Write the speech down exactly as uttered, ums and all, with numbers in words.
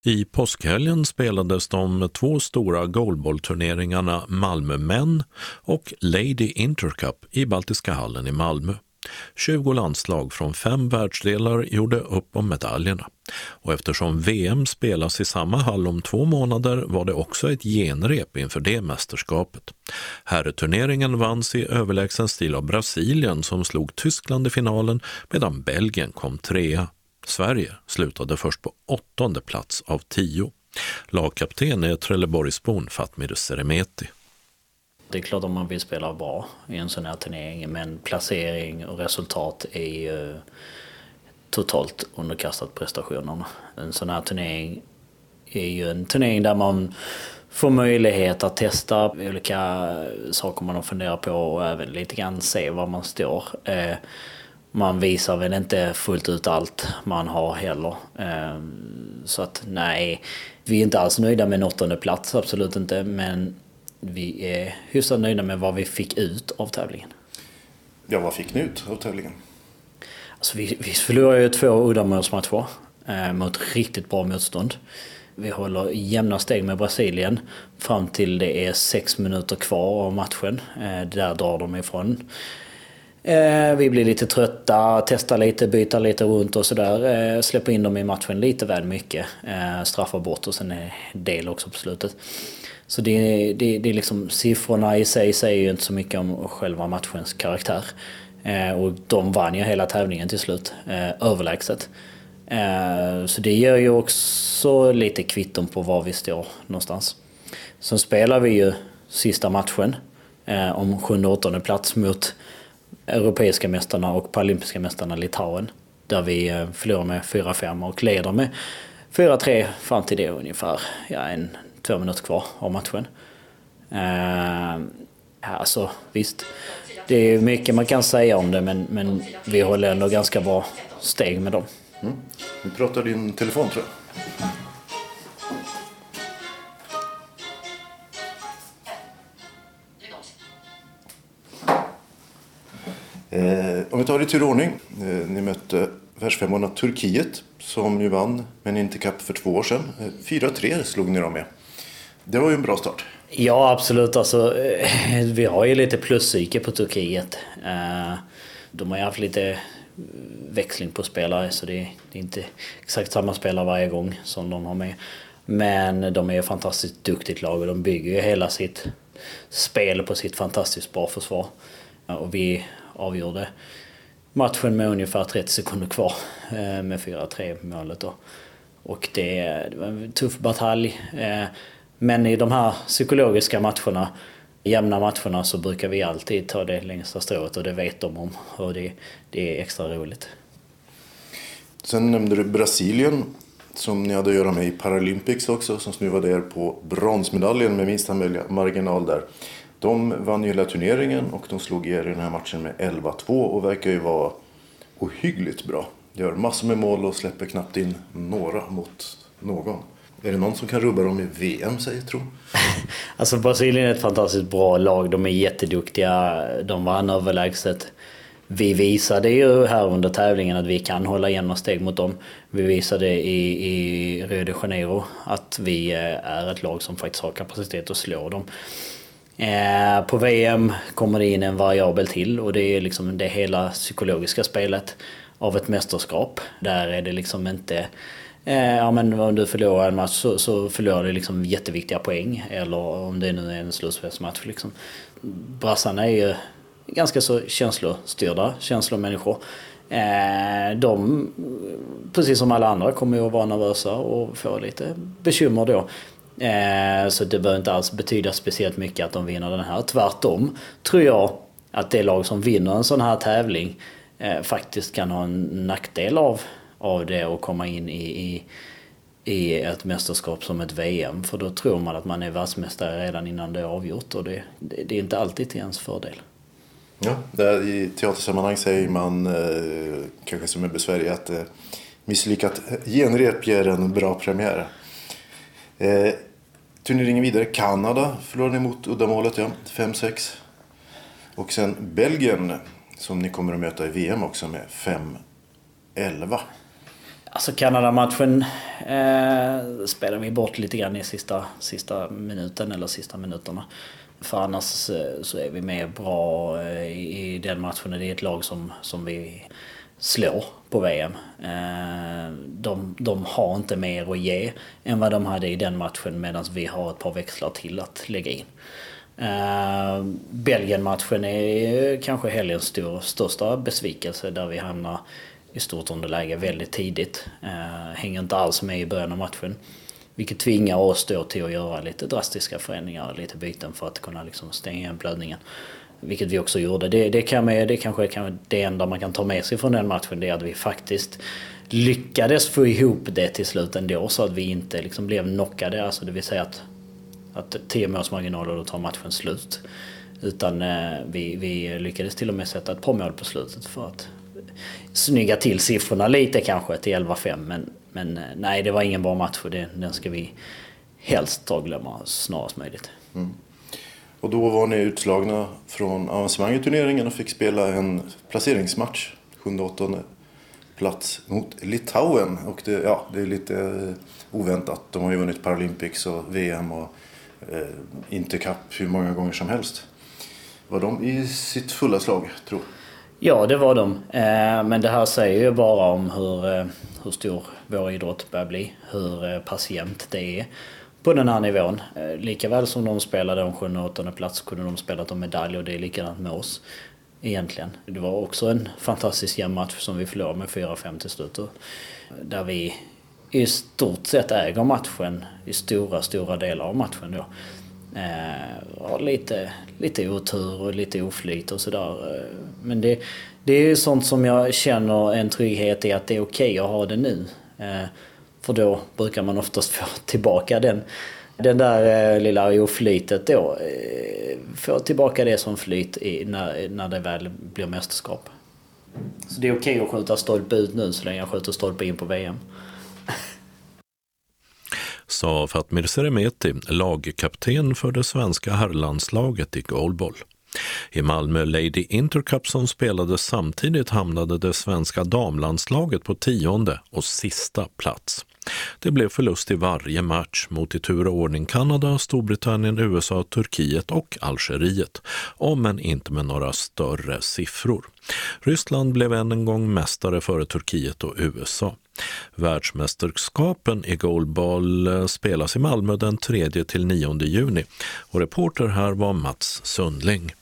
I påskhelgen spelades de två stora goalballturneringarna Malmö Män och Lady Intercup i Baltiska hallen i Malmö. tjugo landslag från fem världsdelar gjorde upp om medaljerna. Och eftersom V M spelas i samma hall om två månader var det också ett genrep inför det mästerskapet. Herreturneringen vanns i överlägsen stil av Brasilien som slog Tyskland i finalen medan Belgien kom trea. Sverige slutade först på åttonde plats av tio. Lagkapten är Trelleborgsbon Fatmir Seremeti. Det är klart om man vill spela bra i en sån här turnering, men placering och resultat är ju totalt underkastat prestationerna. En sån här turnering är ju en turnering där man får möjlighet att testa olika saker man har funderat på och även lite grann se var man står. Man visar väl inte fullt ut allt man har heller. Så att nej, vi är inte alls nöjda med en åttonde plats, absolut inte, men vi är hyfsat nöjda med vad vi fick ut av tävlingen. Ja, vad fick ni ut av tävlingen? Alltså vi, vi förlorade ju två uddamålsmatcher eh, mot riktigt bra motstånd. Vi håller jämna steg med Brasilien fram till det är sex minuter kvar av matchen. Eh, där drar de ifrån. Eh, vi blir lite trötta, testar lite, byter lite runt och sådär. Eh, släpper in dem i matchen lite väl mycket. Eh, straffar bort och sen är del också på slutet. Så det, det, det är liksom, siffrorna i sig säger ju inte så mycket om själva matchens karaktär. Eh, och de vann ju hela tävlingen till slut, eh, överlägset. Eh, så det gör ju också lite kvitton på var vi står någonstans. Sen spelar vi ju sista matchen eh, om sjunde och åttonde plats mot europeiska mästarna och paralympiska mästarna Litauen. Där vi eh, förlorar med fyra fem och leder med fyra tre fram till det ungefär. Ja, en två minuter kvar av matchen. Uh, alltså visst, det är mycket man kan säga om det, men, men vi håller ändå ganska bra steg med dem. Mm. Vi pratar din telefon, tror jag. Eh, om vi tar det i turordning. Eh, ni mötte världsfemmarna Turkiet som ju vann men inte kapp för två år sedan. Eh, fyra tre slog ni dem med. Det var ju en bra start. Ja, absolut. Alltså, vi har ju lite pluspsyke på Turkiet. De har ju haft lite växling på spelare, så det är inte exakt samma spelare varje gång som de har med. Men de är ju fantastiskt duktigt lag och de bygger ju hela sitt spel på sitt fantastiskt bra försvar. Och vi avgjorde matchen med ungefär trettio sekunder kvar med fyra tre målet då. Och det, det var en tuff batalj. Men i de här psykologiska matcherna, jämna matcherna, så brukar vi alltid ta det längsta strået och det vet de om. Och det, det är extra roligt. Sen nämnde du Brasilien som ni hade att göra med i Paralympics också, som snuvade er på bronsmedaljen med minsta möjliga marginal där. De vann ju hela turneringen och de slog er i den här matchen med elva två och verkar ju vara ohyggligt bra. Gör massor med mål och släpper knappt in några mot någon. Är det någon som kan rubba dem i V M, säger tro? Alltså Brasilien är ett fantastiskt bra lag. De är jätteduktiga. De vann överlägset. Vi visade ju här under tävlingen att vi kan hålla jämna steg mot dem. Vi visade i, i Rio de Janeiro att vi är ett lag som faktiskt har kapacitet att slå dem. Eh, på V M kommer det in en variabel till och det är liksom det hela psykologiska spelet av ett mästerskap. Där är det liksom inte... Eh, ja, men om du förlorar en match så, så förlorar du liksom jätteviktiga poäng. Eller om det nu är en slutspelsmatch. Liksom. Brassarna är ju ganska så känslostyrda, känslomänniskor. Eh, de, precis som alla andra, kommer ju att vara nervösa och få lite bekymmer då. Eh, så det behöver inte alls betyda speciellt mycket att de vinner den här. Tvärtom tror jag att det lag som vinner en sån här tävling eh, faktiskt kan ha en nackdel av av det och komma in i, i, i ett mästerskap som ett V M. För då tror man att man är världsmästare redan innan det är avgjort och det, det, det är inte alltid till ens fördel. Ja, där i teatersammanhang säger man eh, kanske som är besvärlig att eh, misslyckat genrep ger en bra premiär. Eh, turneringen vidare. Kanada förlorade mot uddamålet, ja, fem sex. Och sen Belgien som ni kommer att möta i V M också med fem elva. Alltså Kanada-matchen eh, spelar vi bort lite grann i sista, sista minuten eller sista minuterna. För annars eh, så är vi med bra eh, i, i den matchen. Det är ett lag som, som vi slår på V M. Eh, de, de har inte mer att ge än vad de hade i den matchen, medan vi har ett par växlar till att lägga in. Uh, Belgien-matchen är kanske helgens stor, största besvikelse, där vi hamnar i stort underläge väldigt tidigt. Uh, hänger inte alls med i början av matchen, vilket tvingar oss då till att göra lite drastiska förändringar, lite byten för att kunna liksom stänga igen blödningen. Vilket vi också gjorde. Det, det, kan man, det kanske är det enda man kan ta med sig från den matchen, det är att vi faktiskt lyckades få ihop det till slut ändå, så att vi inte liksom blev knockade, alltså det vill säga att att tio målsmarginaler och tar matchen slut. Utan eh, vi, vi lyckades till och med sätta ett par mål på slutet för att snygga till siffrorna lite kanske till elva fem. Men, men nej, det var ingen bra match, för det, den ska vi helst ta och glömma snarast möjligt. Mm. Och då var ni utslagna från avancemang i turneringen och fick spela en placeringsmatch, sjunde åttonde plats mot Litauen. Och det, ja, det är lite oväntat. De har ju vunnit Paralympics och V M och eh, Intercup hur många gånger som helst. Var de i sitt fulla slag, tror jag? Ja, det var de. Eh, men det här säger ju bara om hur, eh, hur stor vår idrott börjar bli. Hur eh, patient det är på den här nivån. Eh, likaväl som de spelade om sjunde och åttonde plats kunde de spela om medalj, och det är likadant med oss. Egentligen. Det var också en fantastisk jämn match som vi förlorade med fyra fem till slut. Där vi i stort sett äger matchen i stora, stora delar av matchen då. Eh, lite, lite otur och lite oflyt och sådär. Men det, det är sånt som jag känner en trygghet i, att det är okej att ha det nu. Eh, för då brukar man oftast få tillbaka den Den där eh, lilla oflytet då, eh, får tillbaka det som flyt i, när, när det väl blir mästerskap. Så det är okej att skjuta stolpe ut nu så länge jag skjuter stolpe in på V M. Sa Fatmir Seremeti, lagkapten för det svenska herrlandslaget i goalball. I Malmö Lady Intercup som spelades samtidigt hamnade det svenska damlandslaget på tionde och sista plats. Det blev förlust i varje match mot i tur och ordning Kanada, Storbritannien, U S A, Turkiet och Algeriet, om än inte med några större siffror. Ryssland blev än en gång mästare före Turkiet och U S A. Världsmästerskapen i goalball spelas i Malmö den tredje till nionde juni, och reporter här var Mats Sundling.